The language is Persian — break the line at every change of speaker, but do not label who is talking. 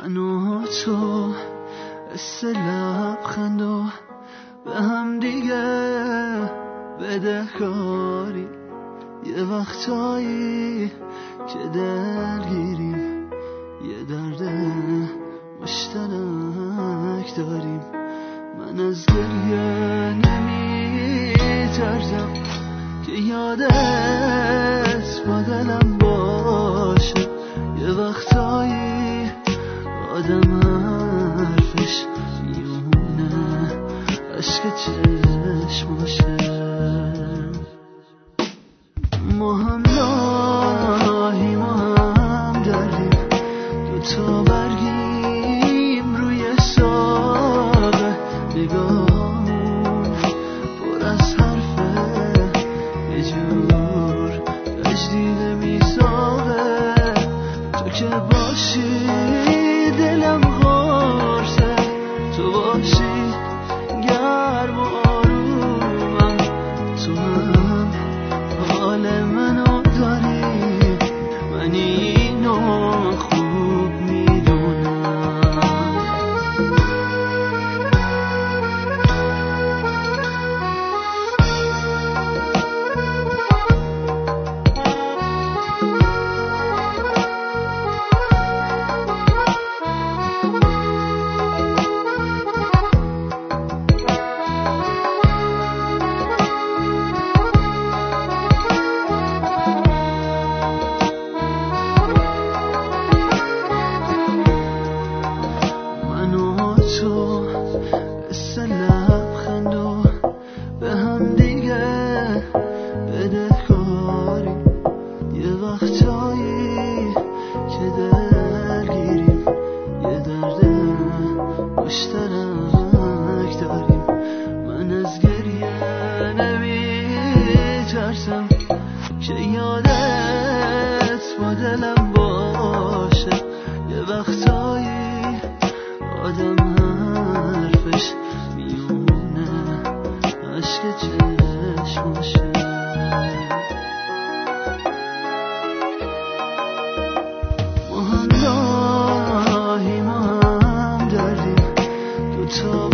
من و تو حس لبخند و به هم دیگه بدهکاری، یه وقتایی که دلگیریم، یه درد مشترک داریم. من از گریه نمیترسم که یادت با دلم باشه، یه وقتایی آدم حرفش میونه عشق چشماشه. ما هم راهی ما هم دردیم، دوتا برگیم روی ساقه، نگاهمون پر از حرفه، یه جور تجدید میثاقه. تو که باشی دلم قرصه، تو باشی گرم و آرومم، تو هم حال منو داری، من اینو خوب میدونم. تو حس لبخند و به هم دیگه بدهکاری، یه وقتایی که دلگیریم، یه درد مشترک داریم. من از گریه نمیترسم که یادت با دلم باشه، یه وقتایی آدم حرفش میونه عشق چشماشه. ما هم راهی ما هم دردیم، دوتا